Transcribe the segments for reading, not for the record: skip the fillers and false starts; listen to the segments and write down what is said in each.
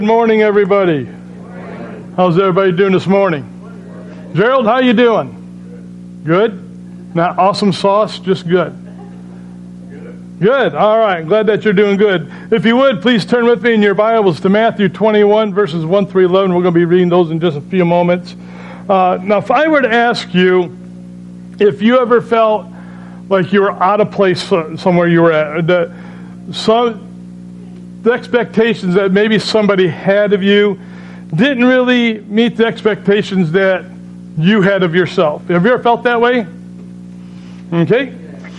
Good morning, everybody. How's everybody doing this morning? Gerald, how you doing? Good? Not awesome sauce, just good. Good. All right. Glad that you're doing good. If you would, please turn with me in your Bibles to Matthew 21, verses 1 through 11. We're going to be reading those in just a few moments. Now, if I were to ask you if you ever felt like you were out of place somewhere you were at, the expectations that maybe somebody had of you didn't really meet the expectations that you had of yourself. Have you ever felt that way? Okay.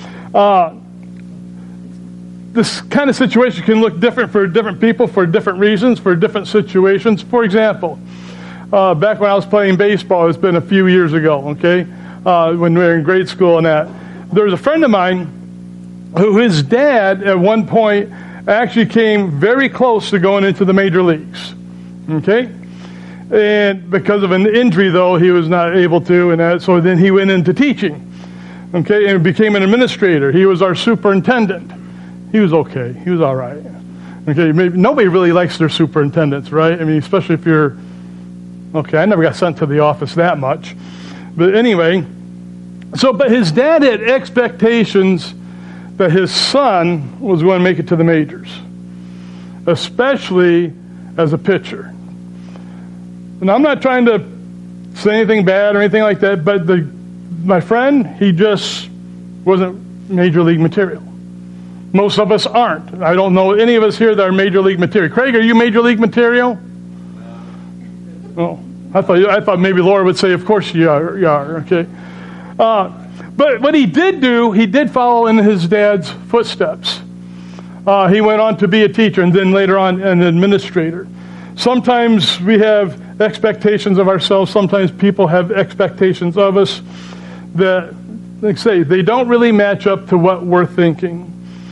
This kind of situation can look different for different people, for different reasons, for different situations. For example, back when I was playing baseball, it's been a few years ago, okay, when we were in grade school and that, there was a friend of mine who his dad at one point actually came very close to going into the major leagues, okay? And because of an injury, though, he was not able to, and so then he went into teaching, okay, and became an administrator. He was our superintendent. He was okay. He was all right. Okay, maybe nobody really likes their superintendents, right? I mean, especially if you're, okay, I never got sent to the office that much. But anyway, but his dad had expectations that his son was going to make it to the majors, especially as a pitcher. And I'm not trying to say anything bad or anything like that, but my friend, he just wasn't major league material. Most of us aren't. I don't know any of us here that are major league material. Craig, are you major league material? Oh, I thought maybe Laura would say, of course you are. Okay. But what he did do, he did follow in his dad's footsteps. He went on to be a teacher and then later on an administrator. Sometimes we have expectations of ourselves. Sometimes people have expectations of us that, like I say, they don't really match up to what we're thinking.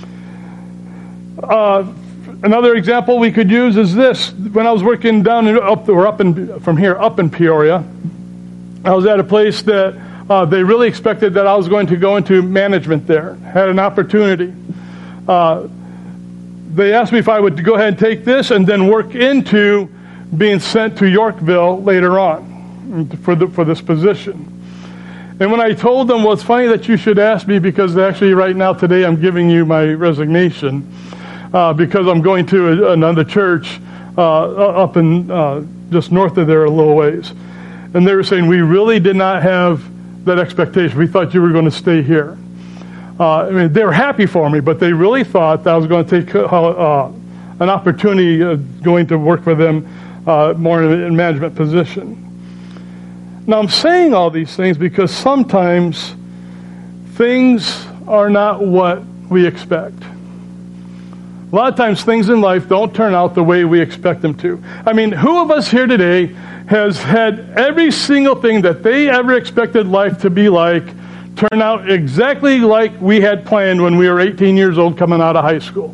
Another example we could use is this. When I was working up in Peoria, I was at a place that they really expected that I was going to go into management there. Had an opportunity. They asked me if I would go ahead and take this and then work into being sent to Yorkville later on for this position. And when I told them, well, it's funny that you should ask me because actually right now today I'm giving you my resignation because I'm going to another church up in just north of there a little ways. And they were saying, we really did not have that expectation. We thought you were going to stay here. I mean, they were happy for me, but they really thought that I was going to take an opportunity going to work for them more in a management position. Now, I'm saying all these things because sometimes things are not what we expect. A lot of times things in life don't turn out the way we expect them to. I mean, who of us here today has had every single thing that they ever expected life to be like turn out exactly like we had planned when we were 18 years old coming out of high school?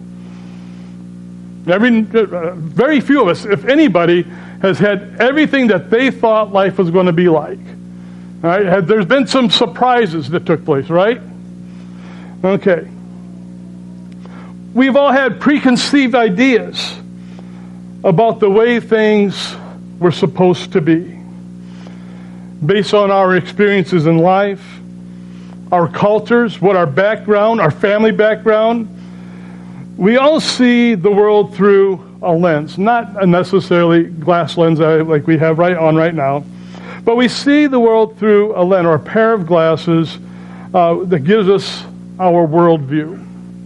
Very few of us, if anybody, has had everything that they thought life was going to be like. All right? There's been some surprises that took place, right? Okay. We've all had preconceived ideas about the way things were supposed to be, based on our experiences in life, our cultures, what our background, our family background. We all see the world through a lens, not a necessarily glass lens like we have right now, but we see the world through a lens or a pair of glasses that gives us our worldview.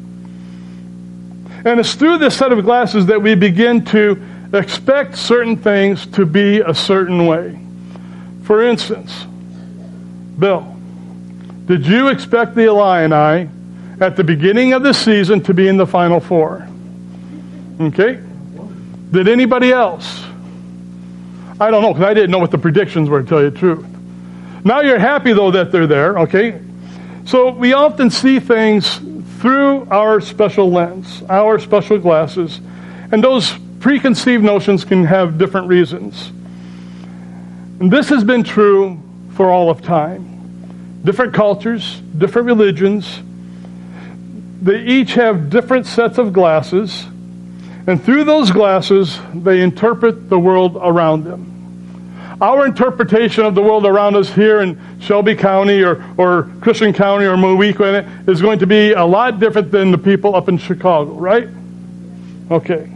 And it's through this set of glasses that we begin to expect certain things to be a certain way. For instance, Bill, did you expect the Illini at the beginning of the season to be in the Final Four? Okay. Did anybody else? I don't know, because I didn't know what the predictions were, to tell you the truth. Now you're happy, though, that they're there, okay? So we often see things through our special lens, our special glasses, and those preconceived notions can have different reasons. And this has been true for all of time. Different cultures, different religions, they each have different sets of glasses, And through those glasses, they interpret the world around them. Our interpretation of the world around us here in Shelby County or Christian County or Moweaqua is going to be a lot different than the people up in Chicago, right? Okay.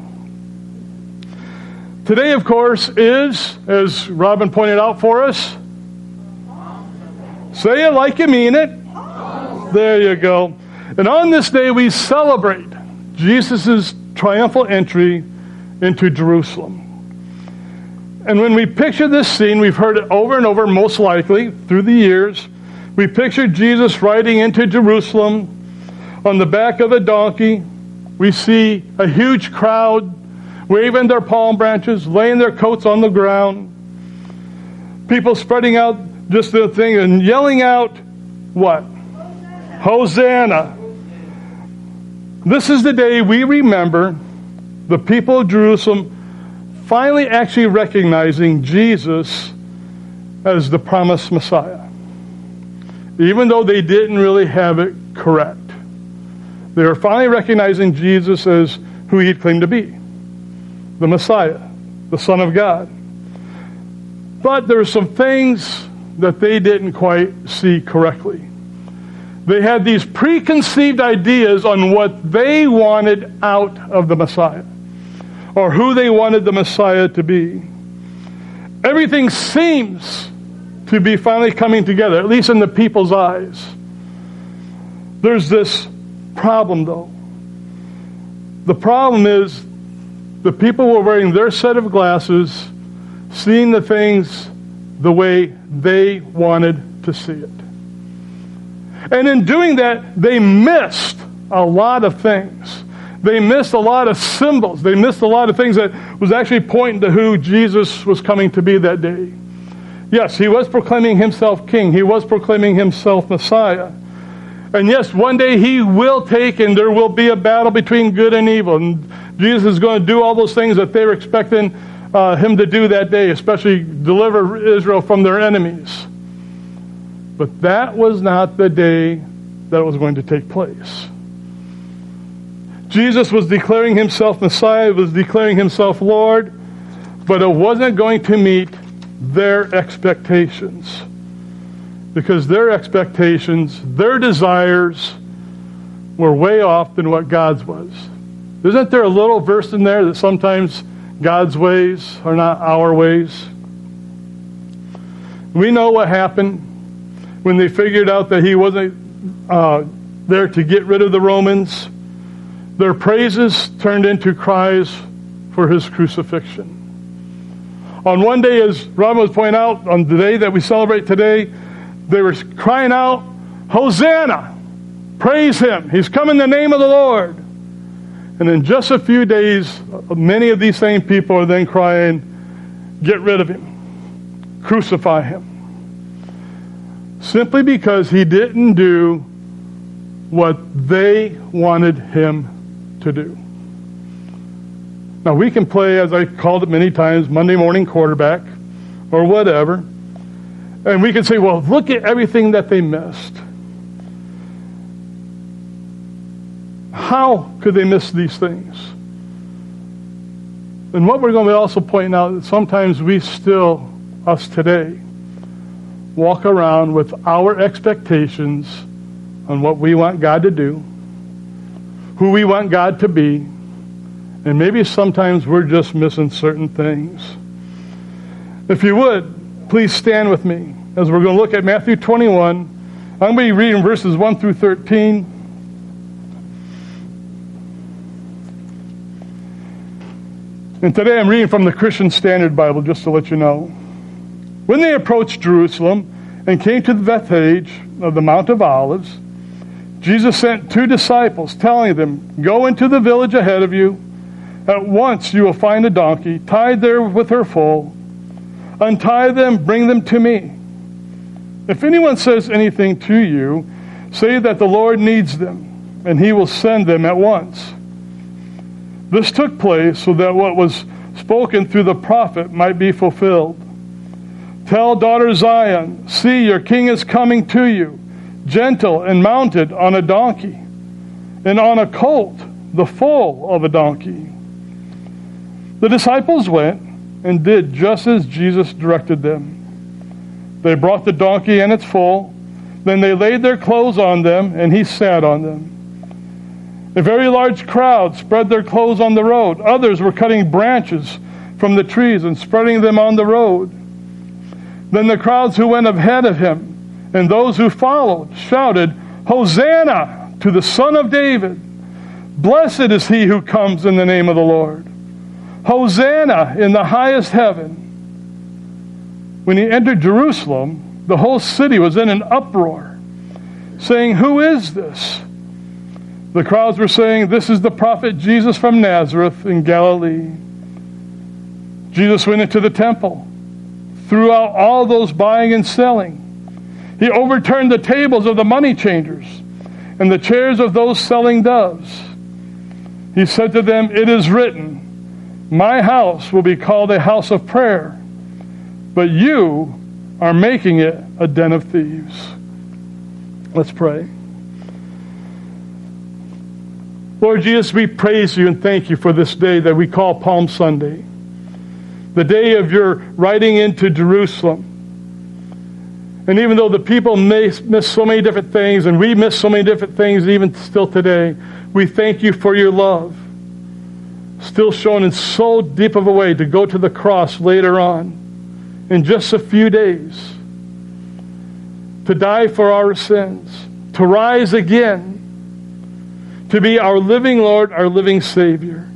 Today, of course, is, as Robin pointed out for us, say it like you mean it. There you go. And on this day, we celebrate Jesus' triumphal entry into Jerusalem. And when we picture this scene, we've heard it over and over, most likely, through the years. We picture Jesus riding into Jerusalem on the back of a donkey. We see a huge crowd waving their palm branches, laying their coats on the ground. People spreading out just the thing and yelling out, what? Hosanna. This is the day we remember the people of Jerusalem finally actually recognizing Jesus as the promised Messiah. Even though they didn't really have it correct. They were finally recognizing Jesus as who he claimed to be. The Messiah, the Son of God. But there were some things that they didn't quite see correctly. They had these preconceived ideas on what they wanted out of the Messiah, or who they wanted the Messiah to be. Everything seems to be finally coming together, at least in the people's eyes. There's this problem, though. The problem is the people were wearing their set of glasses, seeing the things the way they wanted to see it. And in doing that, they missed a lot of things. They missed a lot of symbols. They missed a lot of things that was actually pointing to who Jesus was coming to be that day. Yes, he was proclaiming himself king. He was proclaiming himself Messiah. And yes, one day he will take and there will be a battle between good and evil. And Jesus is going to do all those things that they were expecting him to do that day, especially deliver Israel from their enemies. But that was not the day that it was going to take place. Jesus was declaring himself Messiah, was declaring himself Lord, but it wasn't going to meet their expectations. Because their expectations, their desires, were way off than what God's was. Isn't there a little verse in there that sometimes God's ways are not our ways? We know what happened when they figured out that he wasn't there to get rid of the Romans. Their praises turned into cries for his crucifixion. On one day, as Robin was pointing out, on the day that we celebrate today, they were crying out, Hosanna! Praise him! He's come in the name of the Lord! And in just a few days, many of these same people are then crying, get rid of him. Crucify him. Simply because he didn't do what they wanted him to do. Now we can play, as I called it many times, Monday morning quarterback or whatever. And we can say, well, look at everything that they missed. How could they miss these things? And what we're going to be also pointing out is sometimes we still, us today, walk around with our expectations on what we want God to do, who we want God to be, and maybe sometimes we're just missing certain things. If you would, please stand with me as we're going to look at Matthew 21. I'm going to be reading verses 1 through 13. And today I'm reading from the Christian Standard Bible, just to let you know. When they approached Jerusalem and came to the Bethphage of the Mount of Olives, Jesus sent 2 disciples, telling them, go into the village ahead of you. At once you will find a donkey tied there with her foal. Untie them, bring them to me. If anyone says anything to you, say that the Lord needs them, and he will send them at once. This took place so that what was spoken through the prophet might be fulfilled. Tell daughter Zion, see, your king is coming to you, gentle and mounted on a donkey, and on a colt, the foal of a donkey. The disciples went and did just as Jesus directed them. They brought the donkey and its foal. Then they laid their clothes on them, and he sat on them. A very large crowd spread their clothes on the road. Others were cutting branches from the trees and spreading them on the road. Then the crowds who went ahead of him and those who followed shouted, "Hosanna to the Son of David! Blessed is he who comes in the name of the Lord! Hosanna in the highest heaven!" When he entered Jerusalem, the whole city was in an uproar, saying, "Who is this?" The crowds were saying, "This is the prophet Jesus from Nazareth in Galilee." Jesus went into the temple, threw out all those buying and selling. He overturned the tables of the money changers and the chairs of those selling doves. He said to them, "It is written, 'My house will be called a house of prayer,' but you are making it a den of thieves." Let's pray. Lord Jesus, we praise you and thank you for this day that we call Palm Sunday, the day of your riding into Jerusalem. And even though the people may miss so many different things, and we miss so many different things even still today, we thank you for your love, still shown in so deep of a way to go to the cross later on, in just a few days, to die for our sins, to rise again, to be our living Lord, our living Savior.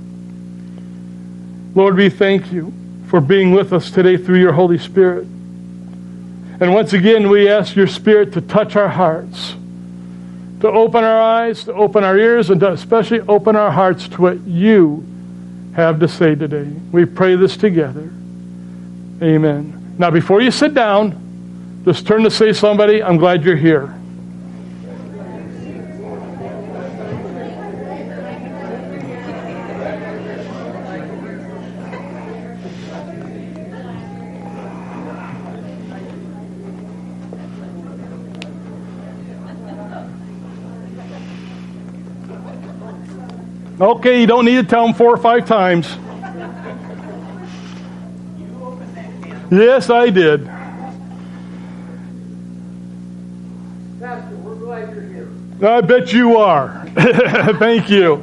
Lord, we thank you for being with us today through your Holy Spirit. And once again, we ask your Spirit to touch our hearts, to open our eyes, to open our ears, and to especially open our hearts to what you have to say today. We pray this together. Amen. Now, before you sit down, just turn to say somebody, "I'm glad you're here." Okay, you don't need to tell them 4 or 5 times. Yes, I did. Pastor, we're glad you're here. I bet you are. Thank you.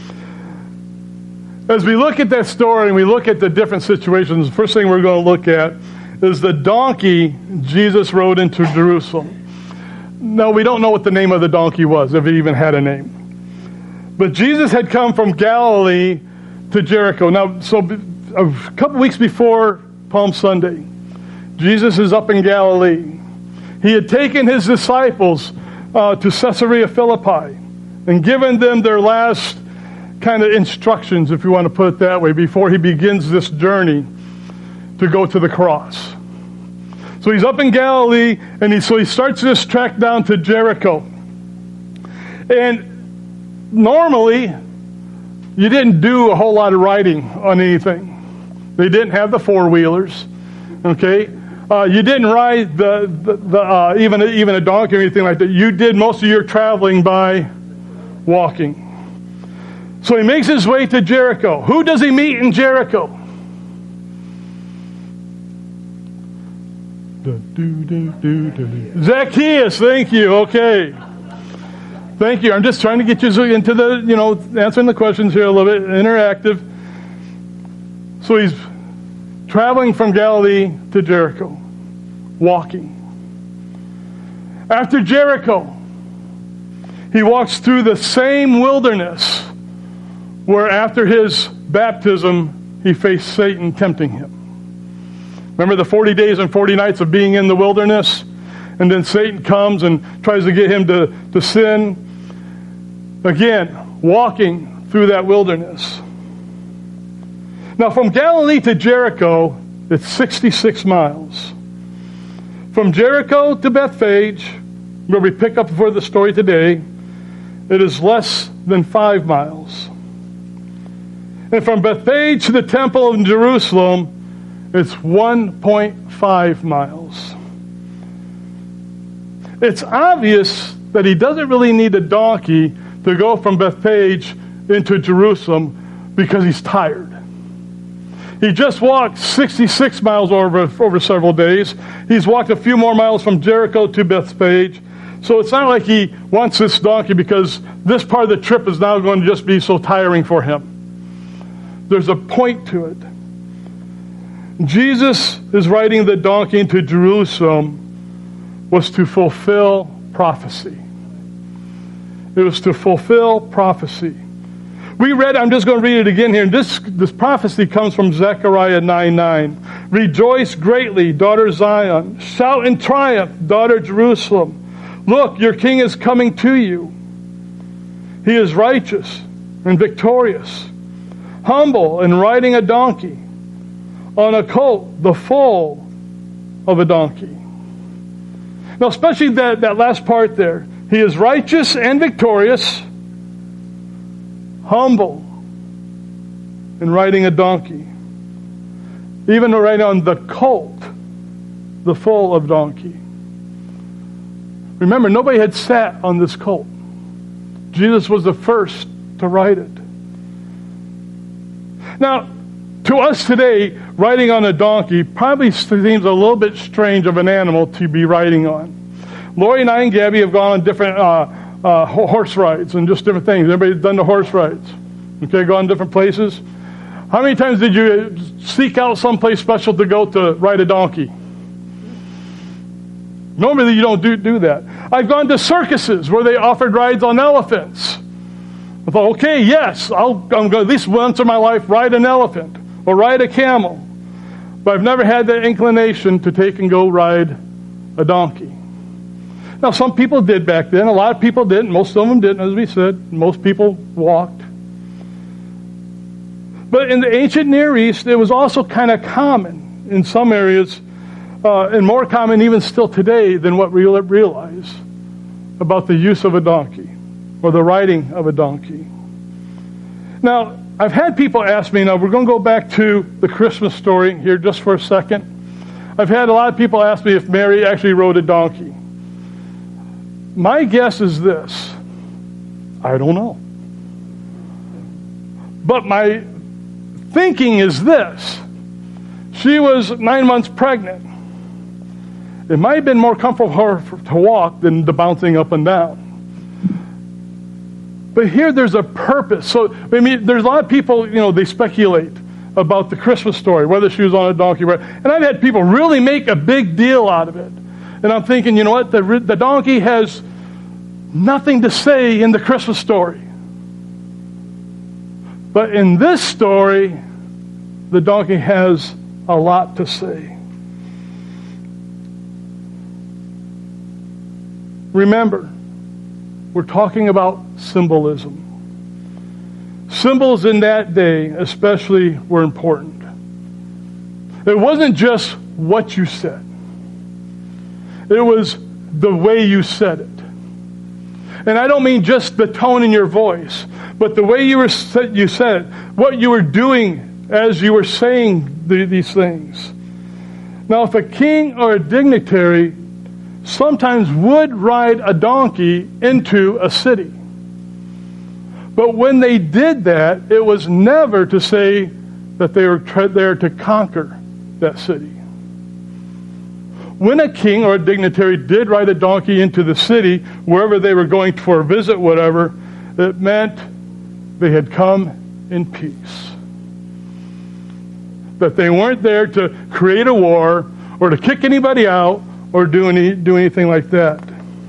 As we look at that story and we look at the different situations, the first thing we're going to look at is the donkey Jesus rode into Jerusalem. Now, we don't know what the name of the donkey was, if it even had a name. But Jesus had come from Galilee to Jericho. Now, so a couple weeks before Palm Sunday, Jesus is up in Galilee. He had taken his disciples to Caesarea Philippi and given them their last kind of instructions, if you want to put it that way, before he begins this journey to go to the cross. So he's up in Galilee, and he starts this trek down to Jericho. And normally, you didn't do a whole lot of riding on anything. They didn't have the four-wheelers, okay? You didn't ride even a donkey or anything like that. You did most of your traveling by walking. So he makes his way to Jericho. Who does he meet in Jericho? Zacchaeus, thank you, okay. Thank you. I'm just trying to get you into the, answering the questions here a little bit, interactive. So he's traveling from Galilee to Jericho, walking. After Jericho, he walks through the same wilderness where after his baptism, he faced Satan tempting him. Remember the 40 days and 40 nights of being in the wilderness? And then Satan comes and tries to get him to sin. Again, walking through that wilderness. Now, from Galilee to Jericho, it's 66 miles. From Jericho to Bethphage, where we pick up for the story today, it is less than 5 miles. And from Bethphage to the temple in Jerusalem, it's 1.5 miles. It's obvious that he doesn't really need a donkey to go from Bethphage into Jerusalem because he's tired. He just walked 66 miles over several days. He's walked a few more miles from Jericho to Bethphage. So it's not like he wants this donkey because this part of the trip is now going to just be so tiring for him. There's a point to it. Jesus is riding the donkey into Jerusalem was to fulfill prophecy. It was to fulfill prophecy. We read, I'm just going to read it again here. This prophecy comes from Zechariah 9:9. Rejoice greatly, daughter Zion. Shout in triumph, daughter Jerusalem. Look, your king is coming to you. He is righteous and victorious, humble and riding a donkey, on a colt, the foal of a donkey. Now, especially that last part there. He is righteous and victorious, humble, and riding a donkey. Even riding on the colt, the foal of donkey. Remember, nobody had sat on this colt. Jesus was the first to ride it. Now, to us today, riding on a donkey probably seems a little bit strange of an animal to be riding on. Lori and I and Gabby have gone on different horse rides and just different things. Everybody's done the horse rides. Okay, go on different places. How many times did you seek out someplace special to go to ride a donkey? Normally you don't do that. I've gone to circuses where they offered rides on elephants. I thought, okay, yes, I'm going to at least once in my life ride an elephant or ride a camel. But I've never had the inclination to take and go ride a donkey. Now, some people did back then. A lot of people didn't. Most of them didn't, as we said. Most people walked. But in the ancient Near East, it was also kind of common in some areas, and more common even still today than what we realize about the use of a donkey or the riding of a donkey. Now, I've had people ask me, now we're going to go back to the Christmas story here just for a second. I've had a lot of people ask me if Mary actually rode a donkey. My guess is this. I don't know. But my thinking is this. She was 9 months pregnant. It might have been more comfortable for her to walk than the bouncing up and down. But here there's a purpose. So, I mean, there's a lot of people, they speculate about the Christmas story, whether she was on a donkey. And I've had people really make a big deal out of it. And I'm thinking, you know what? The donkey has nothing to say in the Christmas story. But in this story, the donkey has a lot to say. Remember, we're talking about symbolism. Symbols in that day especially were important. It wasn't just what you said. It was the way you said it. And I don't mean just the tone in your voice, but the way you said it, what you were doing as you were saying these things. Now, if a king or a dignitary sometimes would ride a donkey into a city, but when they did that, it was never to say that they were there to conquer that city. When a king or a dignitary did ride a donkey into the city, wherever they were going for a visit, whatever, it meant they had come in peace. That they weren't there to create a war or to kick anybody out or do anything like that.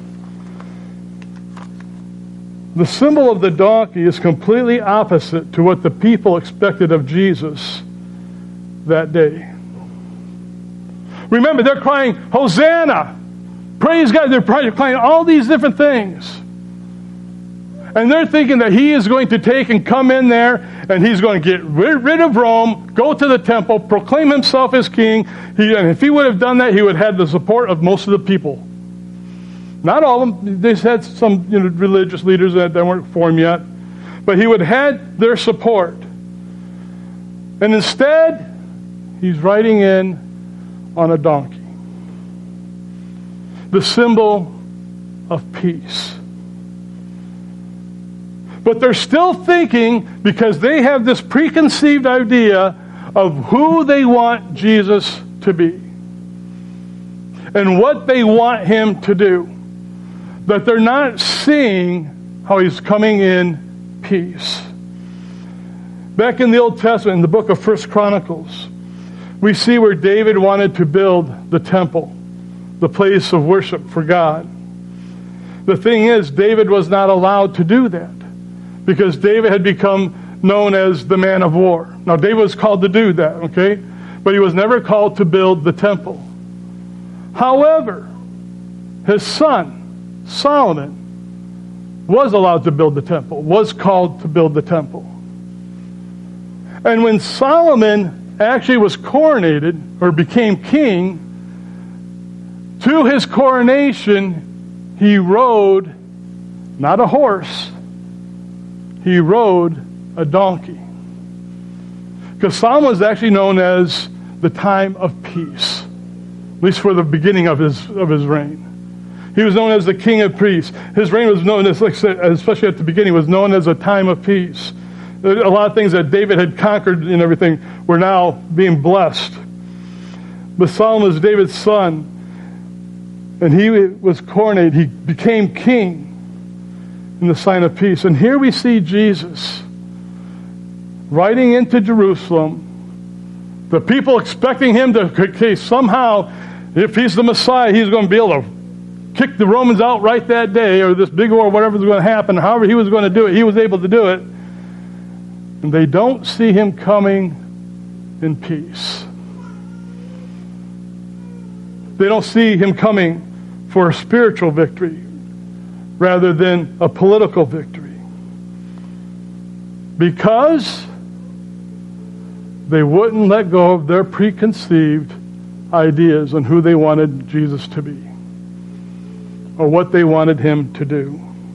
The symbol of the donkey is completely opposite to what the people expected of Jesus that day. Remember, they're crying, Hosanna! Praise God! They're crying all these different things. And they're thinking that he is going to take and come in there and he's going to get rid of Rome, go to the temple, proclaim himself as king. And if he would have done that, he would have had the support of most of the people. Not all of them. They had some religious leaders that weren't formed yet. But he would have had their support. And instead, he's riding in on a donkey. The symbol of peace. But they're still thinking, because they have this preconceived idea of who they want Jesus to be and what they want him to do. That they're not seeing how he's coming in peace. Back in the Old Testament, in the book of 1 Chronicles, we see where David wanted to build the temple, the place of worship for God. The thing is, David was not allowed to do that because David had become known as the man of war. Now, David was called to do that, okay? But he was never called to build the temple. However, his son, Solomon, was allowed to build the temple, was called to build the temple. And when Solomon actually was coronated or became king, to his coronation, he rode not a horse, he rode a donkey. Because Solomon was actually known as the time of peace, at least for the beginning of his reign. He was known as the king of priests. His reign was known as, like I said, especially at the beginning, was known as a time of peace. A lot of things that David had conquered and everything were now being blessed. But Solomon was David's son, and he was coronated. He became king in the sign of peace. And here we see Jesus riding into Jerusalem, the people expecting him to, okay, somehow, if he's the Messiah, he's going to be able to kick the Romans out right that day, or this big war, whatever was going to happen. However he was going to do it, he was able to do it. And they don't see him coming in peace. They don't see him coming for a spiritual victory rather than a political victory. Because they wouldn't let go of their preconceived ideas on who they wanted Jesus to be or what they wanted him to do.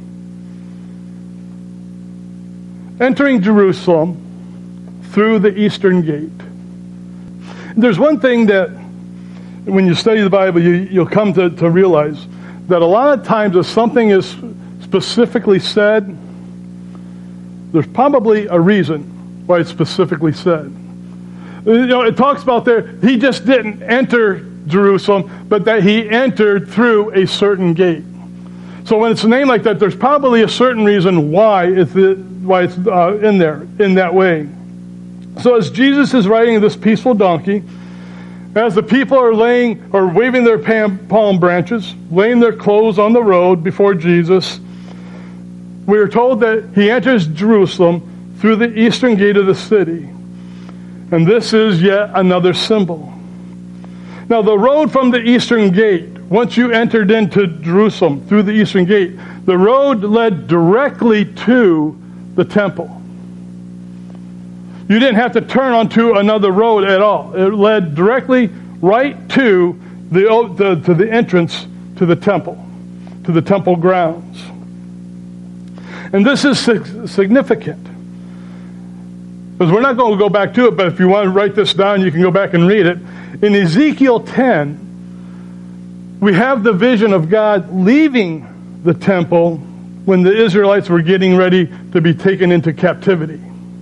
Entering Jerusalem through the eastern gate. There's one thing that when you study the Bible, you'll come to realize that a lot of times if something is specifically said, there's probably a reason why it's specifically said. You know, it talks about there, he just didn't enter Jerusalem, but that he entered through a certain gate. So when it's a name like that, there's probably a certain reason why it's in there, in that way. So as Jesus is riding this peaceful donkey, as the people are laying or waving their palm branches, laying their clothes on the road before Jesus, we are told that he enters Jerusalem through the eastern gate of the city. And this is yet another symbol. Now the road from the eastern gate, once you entered into Jerusalem through the eastern gate, the road led directly to the temple. You didn't have to turn onto another road at all. It led directly right to the entrance to the temple grounds. And this is significant. Because we're not going to go back to it, but if you want to write this down, you can go back and read it. In Ezekiel 10, we have the vision of God leaving the temple when the Israelites were getting ready to be taken into captivity.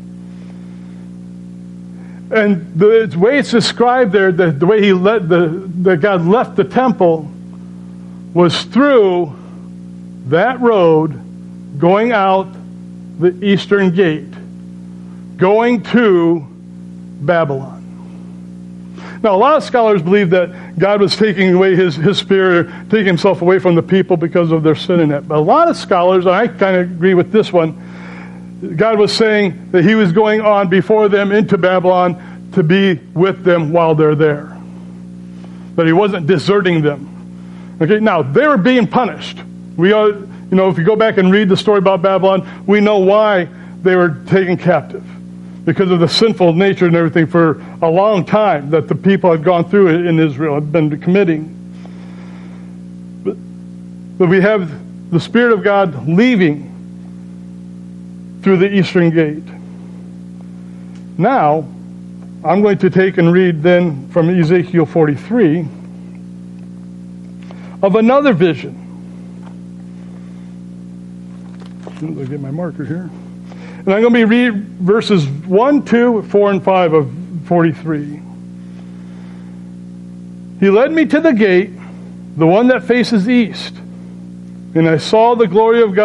And the way it's described there, the way that God left the temple was through that road going out the eastern gate, going to Babylon. Now, a lot of scholars believe that God was taking away his spirit, taking himself away from the people because of their sin in it. But a lot of scholars, and I kind of agree with this one, God was saying that he was going on before them into Babylon to be with them while they're there. That he wasn't deserting them. Okay, now, they were being punished. If you go back and read the story about Babylon, we know why they were taken captive. Because of the sinful nature and everything for a long time that the people had gone through in Israel, had been committing. But we have the Spirit of God leaving through the eastern gate. Now, I'm going to take and read then from Ezekiel 43 of another vision. Let me get my marker here. And I'm going to be reading verses 1, 2, 4, and 5 of 43. He led me to the gate, the one that faces east, and I saw the glory of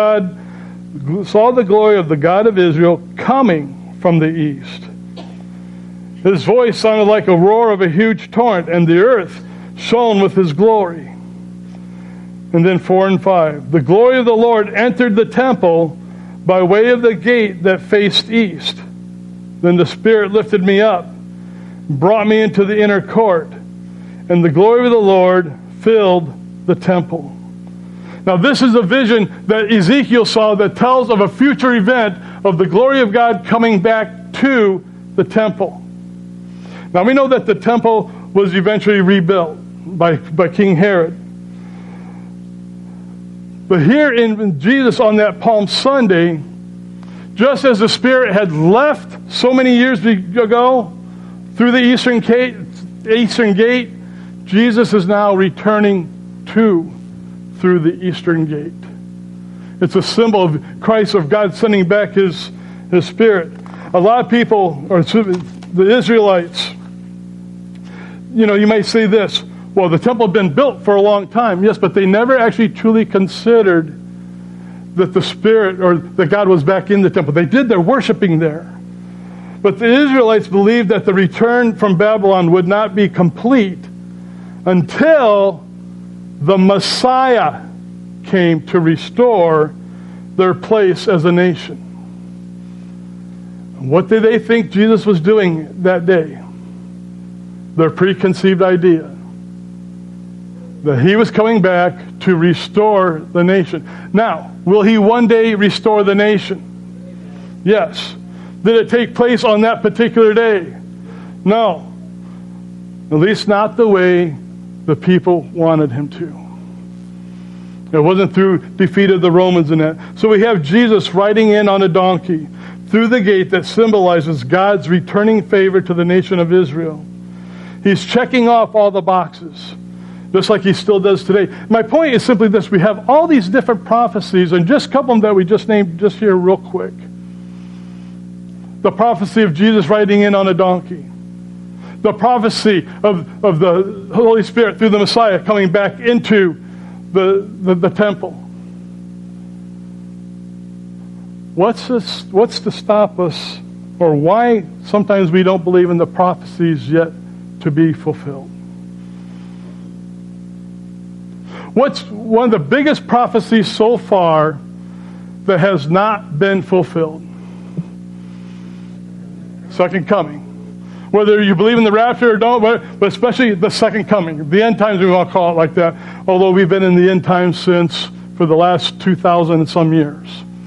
the God of Israel coming from the east. His voice sounded like a roar of a huge torrent, and the earth shone with his glory. And then 4 and 5. The glory of the Lord entered the temple by way of the gate that faced east. Then the Spirit lifted me up, brought me into the inner court, and the glory of the Lord filled the temple. Now this is a vision that Ezekiel saw that tells of a future event of the glory of God coming back to the temple. Now we know that the temple was eventually rebuilt by King Herod. But here in Jesus on that Palm Sunday, just as the Spirit had left so many years ago through the Eastern Gate, Jesus is now returning through the Eastern Gate. It's a symbol of Christ, of God sending back His Spirit. A lot of people, or the Israelites, you might say this, well, the temple had been built for a long time. Yes, but they never actually truly considered that the Spirit, or that God was back in the temple. They did their worshiping there. But the Israelites believed that the return from Babylon would not be complete until the Messiah came to restore their place as a nation. What did they think Jesus was doing that day? Their preconceived idea that He was coming back to restore the nation. Now, will He one day restore the nation? Yes. Did it take place on that particular day? No. At least not the way the people wanted Him to. It wasn't through defeat of the Romans and that. So we have Jesus riding in on a donkey through the gate that symbolizes God's returning favor to the nation of Israel. He's checking off all the boxes, just like He still does today. My point is simply this. We have all these different prophecies, and just a couple of them that we just named just here real quick. The prophecy of Jesus riding in on a donkey. The prophecy of the Holy Spirit through the Messiah coming back into the temple. What's to stop us, or why sometimes we don't believe in the prophecies yet to be fulfilled? What's one of the biggest prophecies so far that has not been fulfilled? Second coming. Whether you believe in the rapture or don't, but especially the second coming. The end times, we want to call it like that, although we've been in the end times since for the last 2,000 and some years.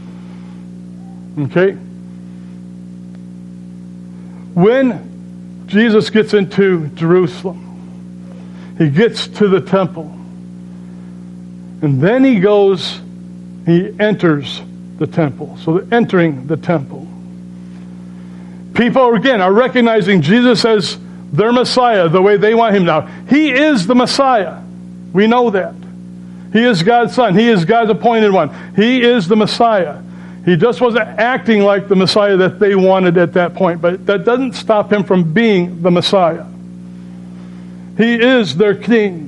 Okay? When Jesus gets into Jerusalem, He gets to the temple, and then He enters the temple. So entering the temple. People, again, are recognizing Jesus as their Messiah the way they want Him now. He is the Messiah. We know that. He is God's Son. He is God's appointed one. He is the Messiah. He just wasn't acting like the Messiah that they wanted at that point. But that doesn't stop Him from being the Messiah. He is their King.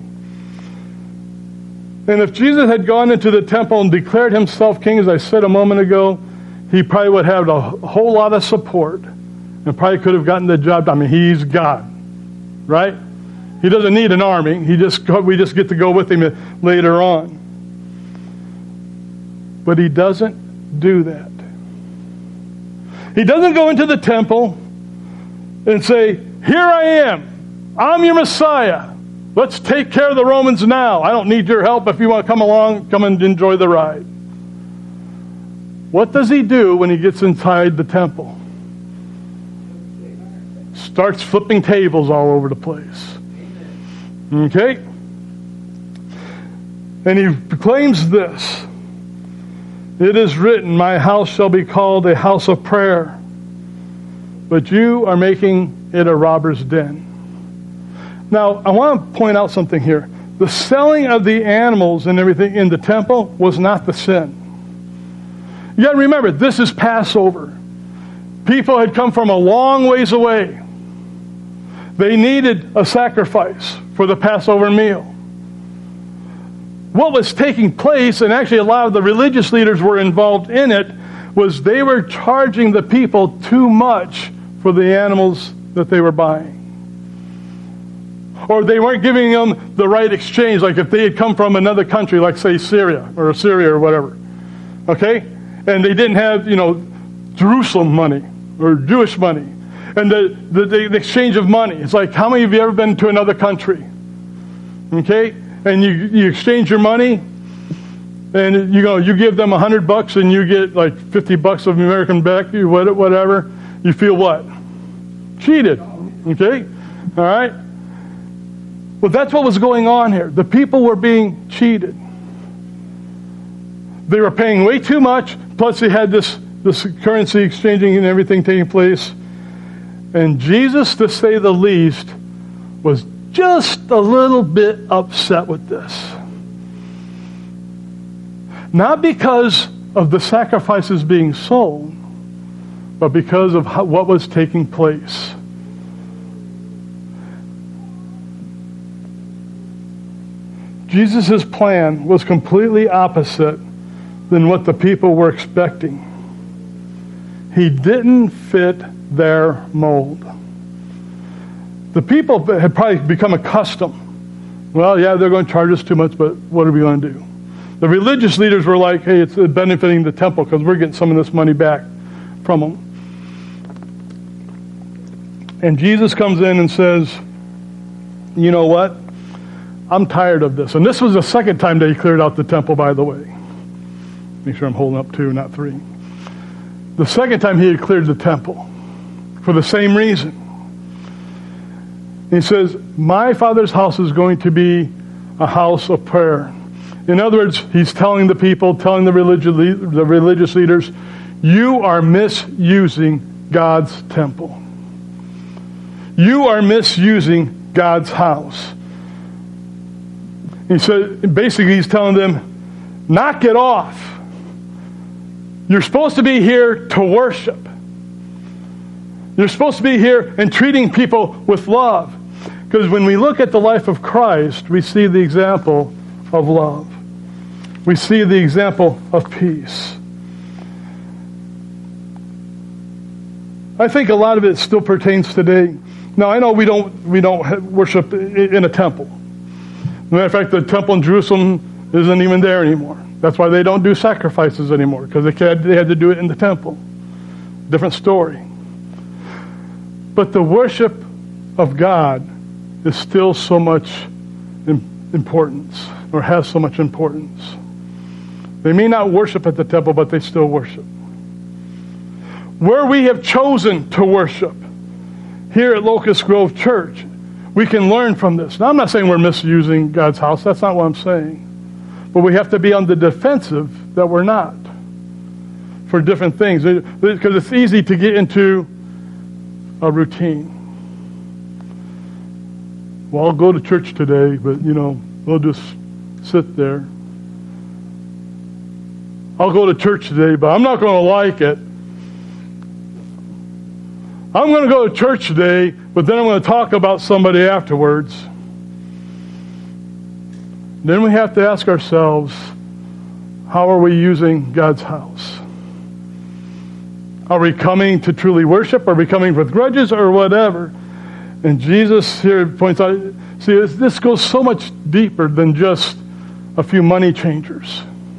And if Jesus had gone into the temple and declared Himself King, as I said a moment ago, He probably would have a whole lot of support. And probably could have gotten the job done. I mean, He's God, right? He doesn't need an army. We just get to go with Him later on. But He doesn't do that. He doesn't go into the temple and say, "Here I am. I'm your Messiah. Let's take care of the Romans now. I don't need your help. If you want to come along, come and enjoy the ride." What does He do when He gets inside the temple? Starts flipping tables all over the place. Okay? And He proclaims this. It is written, "My house shall be called a house of prayer, but you are making it a robber's den." Now, I want to point out something here. The selling of the animals and everything in the temple was not the sin. You got to remember, this is Passover. People had come from a long ways away. They needed a sacrifice for the Passover meal. What was taking place, and actually a lot of the religious leaders were involved in it, was they were charging the people too much for the animals that they were buying. Or they weren't giving them the right exchange, like if they had come from another country, like say Syria or whatever. Okay? And they didn't have, Jerusalem money or Jewish money. And the exchange of money. It's like, how many of you ever been to another country? Okay? And you exchange your money, and you give them $100 and you get like $50 of American back, whatever. You feel what? Cheated. Okay? All right? Well, that's what was going on here. The people were being cheated. They were paying way too much, plus they had this currency exchanging and everything taking place. And Jesus, to say the least, was just a little bit upset with this. Not because of the sacrifices being sold, but because of what was taking place. Jesus' plan was completely opposite than what the people were expecting. He didn't fit their mold. The people had probably become accustomed. Well, yeah, they're going to charge us too much, but what are we going to do? The religious leaders were like, hey, it's benefiting the temple because we're getting some of this money back from them. And Jesus comes in and says, you know what? I'm tired of this. And this was the second time that he cleared out the temple, by the way. Make sure I'm holding up 2, not 3. The second time he had cleared the temple for the same reason. He says, my Father's house is going to be a house of prayer. In other words, he's telling the people, telling the religious leaders, you are misusing God's temple. You are misusing God's house. He said, basically he's telling them, knock it off. You're supposed to be here to worship. You're supposed to be here and treating people with love. Because when we look at the life of Christ, we see the example of love. We see the example of peace. I think a lot of it still pertains today. Now, I know we don't worship in a temple. As a matter of fact, the temple in Jerusalem isn't even there anymore. That's why they don't do sacrifices anymore, because they had to do it in the temple. Different story. But the worship of God is still so much importance, or has so much importance. They may not worship at the temple, but they still worship. Where we have chosen to worship, here at Locust Grove Church, we can learn from this. Now, I'm not saying we're misusing God's house. That's not what I'm saying. But we have to be on the defensive that we're not for different things. Because it's easy to get into a routine. Well, I'll go to church today, but, we'll just sit there. I'll go to church today, but I'm not going to like it. I'm going to go to church today, but then I'm going to talk about somebody afterwards. Then we have to ask ourselves, how are we using God's house? Are we coming to truly worship? Are we coming with grudges or whatever? And Jesus here points out, see, this goes so much deeper than just a few money changers.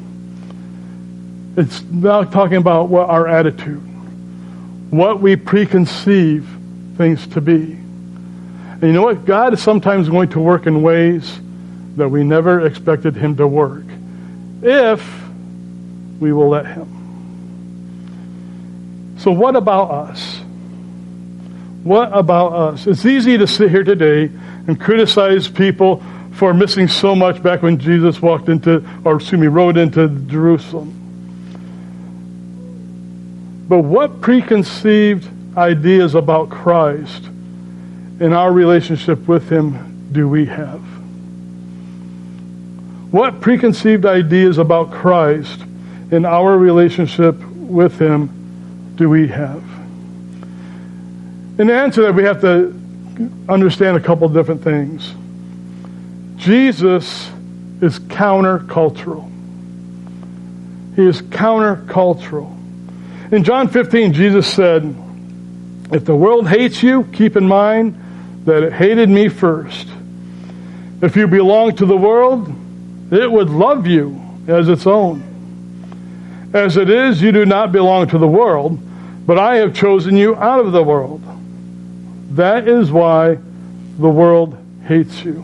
It's now talking about what our attitude, what we preconceive things to be. And you know what? God is sometimes going to work in ways that we never expected him to work, if we will let him. So what about us? What about us? It's easy to sit here today and criticize people for missing so much back when Jesus rode into Jerusalem. But what preconceived ideas about Christ and our relationship with him do we have? What preconceived ideas about Christ and our relationship with him do we have? In answer to that, we have to understand a couple different things. Jesus is countercultural. He is countercultural. In John 15, Jesus said, if the world hates you, keep in mind that it hated me first. If you belong to the world, it would love you as its own. As it is, you do not belong to the world, but I have chosen you out of the world. That is why the world hates you.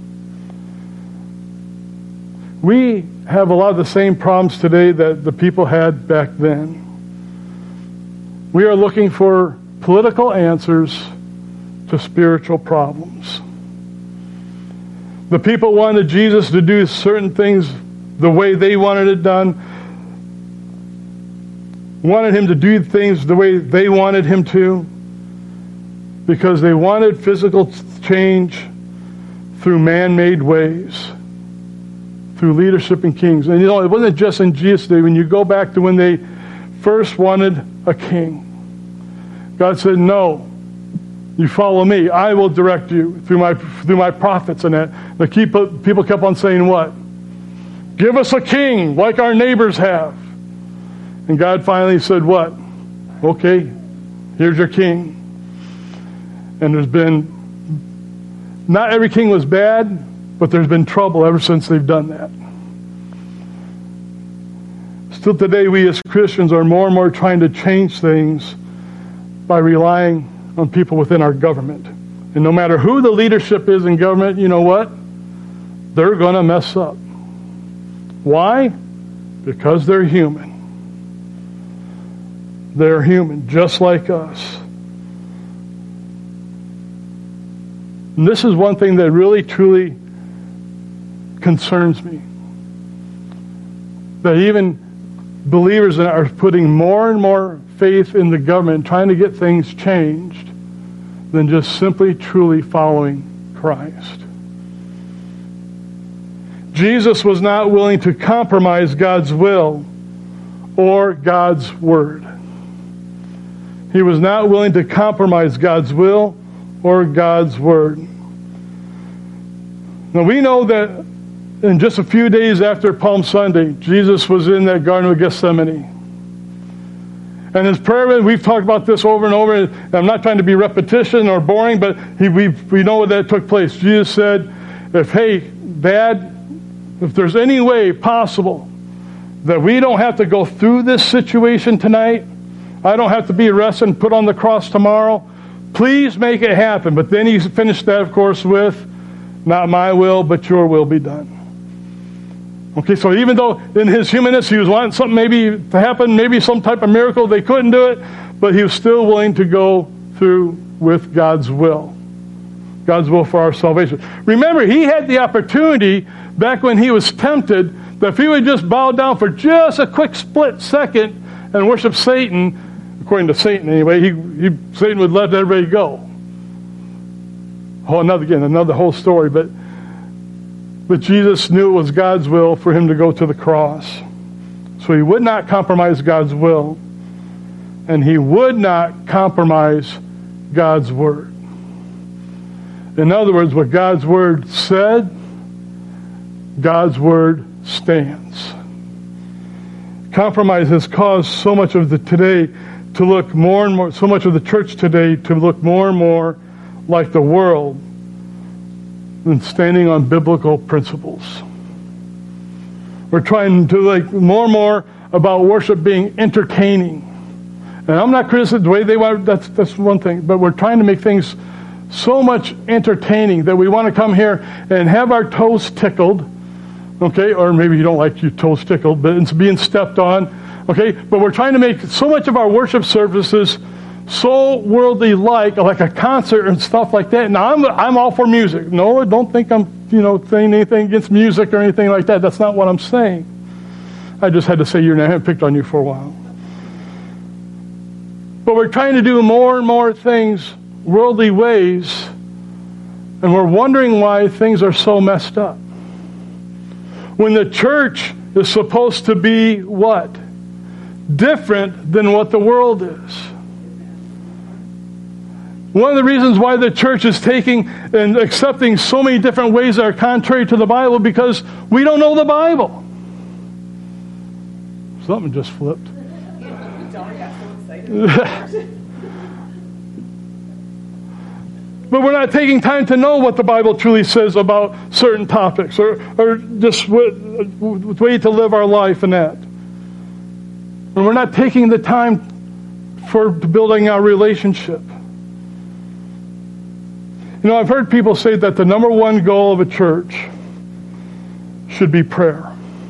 We have a lot of the same problems today that the people had back then. We are looking for political answers to spiritual problems. The people wanted Jesus to do certain things the way they wanted it done, wanted him to do things the way they wanted him to, because they wanted physical change through man-made ways, through leadership and kings. And it wasn't just in Jesus' day. When you go back to when they first wanted a king, God said, no, you follow me. I will direct you through my prophets and that. The people kept on saying what? Give us a king like our neighbors have. And God finally said what? Okay, here's your king. And there's been, not every king was bad, but there's been trouble ever since they've done that. Still today, we as Christians are more and more trying to change things by relying on people within our government. And no matter who the leadership is in government, you know what? They're going to mess up. Why? Because they're human. They're human, just like us. And this is one thing that really, truly concerns me. That even believers are putting more and more faith in the government, trying to get things changed, than just simply, truly following Christ. Jesus was not willing to compromise God's will or God's word. He was not willing to compromise God's will or God's word. Now we know that in just a few days after Palm Sunday, Jesus was in that Garden of Gethsemane. And his prayer, we've talked about this over and over, and I'm not trying to be repetition or boring, but we know that took place. Jesus said, Dad, if there's any way possible that we don't have to go through this situation tonight, I don't have to be arrested and put on the cross tomorrow, please make it happen. But then he finished that, of course, with, not my will, but your will be done. Okay, so even though in his humanness he was wanting something maybe to happen, maybe some type of miracle, they couldn't do it, but he was still willing to go through with God's will. God's will for our salvation. Remember, he had the opportunity back when he was tempted that if he would just bow down for just a quick split second and worship Satan, according to Satan anyway, Satan would let everybody go. Another whole story, but Jesus knew it was God's will for him to go to the cross. So he would not compromise God's will, and he would not compromise God's word. In other words, what God's word said, God's word stands. Compromise has caused so much of the today to look more and more, so much of the church today to look more and more like the world than standing on biblical principles. We're trying to more and more about worship being entertaining. And I'm not criticizing the way they want, that's one thing, but we're trying to make things so much entertaining that we want to come here and have our toes tickled, okay, or maybe you don't like your toes tickled, but it's being stepped on, okay, but we're trying to make so much of our worship services so worldly like a concert and stuff like that. Now I'm all for music. No, I don't think I'm saying anything against music or anything like that. That's not what I'm saying. I just had to say your name. I haven't picked on you for a while. But we're trying to do more and more things worldly ways, and we're wondering why things are so messed up. When the church is supposed to be what? Different than what the world is. One of the reasons why the church is taking and accepting so many different ways that are contrary to the Bible, because we don't know the Bible. Something just flipped. But we're not taking time to know what the Bible truly says about certain topics, or just what way to live our life and that. And we're not taking the time for building our relationship. You know, I've heard people say that the number one goal of a church should be prayer.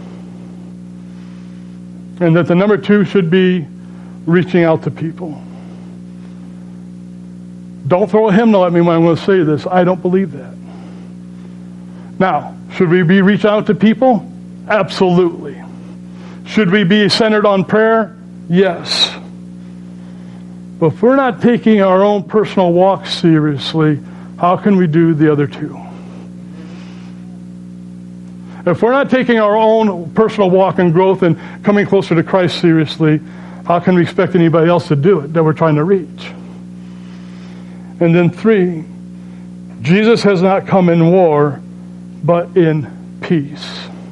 And that the number two should be reaching out to people. Don't throw a hymnal at me when I'm going to say this. I don't believe that. Now, should we be reaching out to people? Absolutely. Should we be centered on prayer? Yes. But if we're not taking our own personal walk seriously, how can we do the other two? If we're not taking our own personal walk and growth and coming closer to Christ seriously, how can we expect anybody else to do it that we're trying to reach? And then 3, Jesus has not come in war, but in peace.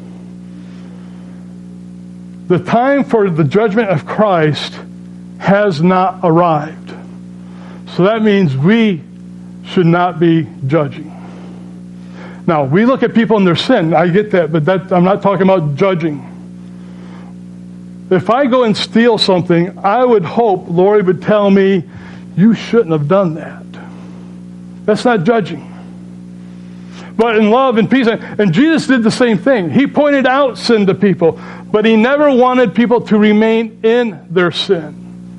The time for the judgment of Christ has not arrived. So that means we should not be judging. Now, we look at people in their sin. I get that, but I'm not talking about judging. If I go and steal something, I would hope Lori would tell me, you shouldn't have done that. That's not judging. But in love and peace, and Jesus did the same thing. He pointed out sin to people, but he never wanted people to remain in their sin.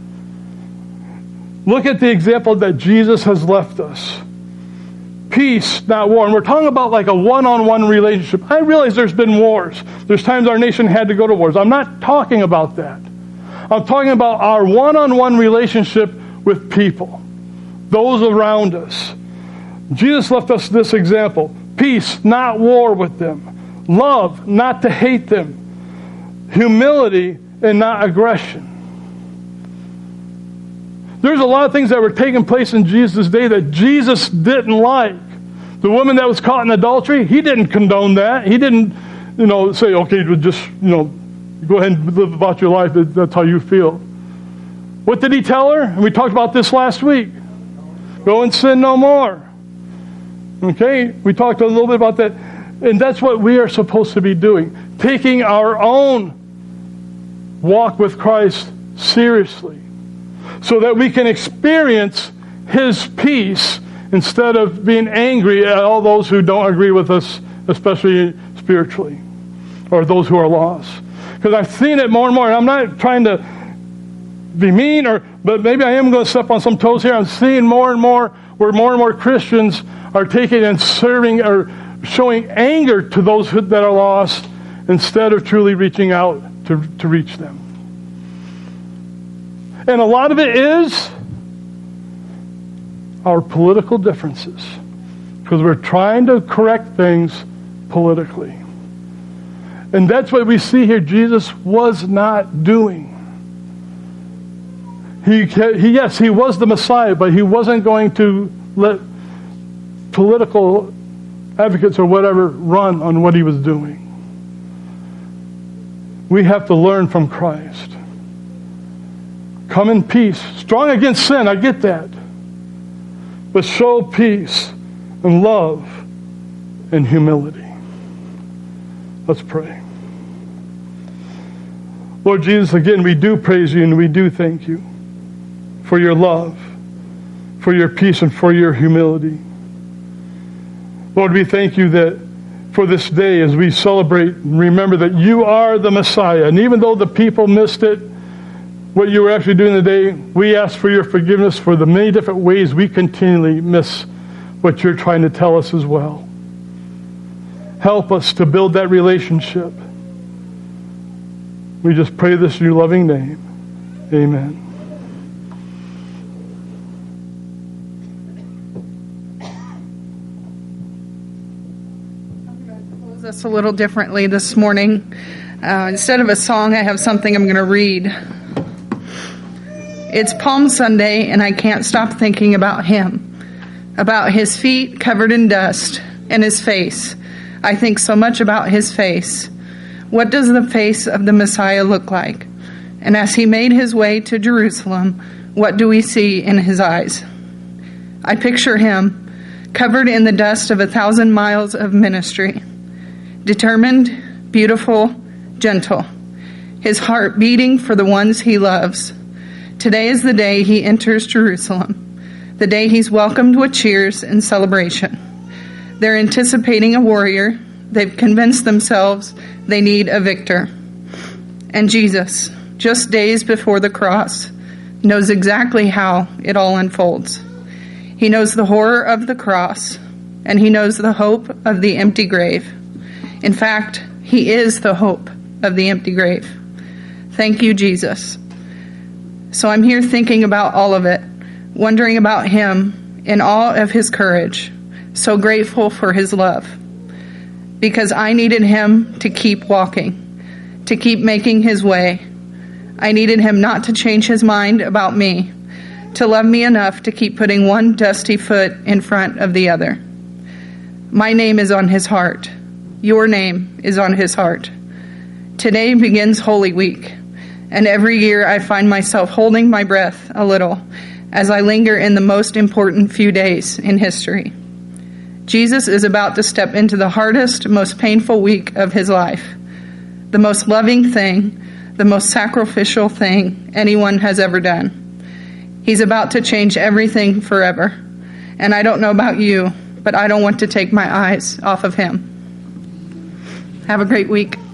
Look at the example that Jesus has left us. Peace, not war. And we're talking about like a one-on-one relationship. I realize there's been wars. There's times our nation had to go to wars. I'm not talking about that. I'm talking about our one-on-one relationship with people, those around us. Jesus left us this example. Peace, not war with them. Love, not to hate them. Humility, and not aggression. There's a lot of things that were taking place in Jesus' day that Jesus didn't like. The woman that was caught in adultery, he didn't condone that. He didn't, say, okay, just, go ahead and live about your life. That's how you feel. What did he tell her? And we talked about this last week. Go and sin no more. Okay? We talked a little bit about that. And that's what we are supposed to be doing. Taking our own walk with Christ seriously, so that we can experience his peace instead of being angry at all those who don't agree with us, especially spiritually, or those who are lost. Because I've seen it more and more, and I'm not trying to be mean, but maybe I am going to step on some toes here. I'm seeing more and more where more and more Christians are taking and serving or showing anger to those that are lost instead of truly reaching out to reach them. And a lot of it is our political differences, because we're trying to correct things politically. And that's what we see here Jesus was not doing. Yes, he was the Messiah, but he wasn't going to let political advocates or whatever run on what he was doing. We have to learn from Christ. Come in peace. Strong against sin, I get that. But show peace and love and humility. Let's pray. Lord Jesus, again, we do praise you and we do thank you for your love, for your peace, and for your humility. Lord, we thank you that for this day as we celebrate and remember that you are the Messiah. And even though the people missed it, what you were actually doing today, we ask for your forgiveness for the many different ways we continually miss what you're trying to tell us as well. Help us to build that relationship. We just pray this in your loving name. Amen. I'm going to close this a little differently this morning. Instead of a song, I have something I'm going to read. It's Palm Sunday, and I can't stop thinking about him, about his feet covered in dust, and his face. I think so much about his face. What does the face of the Messiah look like? And as he made his way to Jerusalem, what do we see in his eyes? I picture him covered in the dust of 1,000 miles of ministry, determined, beautiful, gentle, his heart beating for the ones he loves. Today is the day he enters Jerusalem, the day he's welcomed with cheers and celebration. They're anticipating a warrior. They've convinced themselves they need a victor. And Jesus, just days before the cross, knows exactly how it all unfolds. He knows the horror of the cross, and he knows the hope of the empty grave. In fact, he is the hope of the empty grave. Thank you, Jesus. So I'm here thinking about all of it, wondering about him in awe of his courage, so grateful for his love, because I needed him to keep walking, to keep making his way. I needed him not to change his mind about me, to love me enough to keep putting one dusty foot in front of the other. My name is on his heart. Your name is on his heart. Today begins Holy Week, and every year I find myself holding my breath a little as I linger in the most important few days in history. Jesus is about to step into the hardest, most painful week of his life, the most loving thing, the most sacrificial thing anyone has ever done. He's about to change everything forever. And I don't know about you, but I don't want to take my eyes off of him. Have a great week.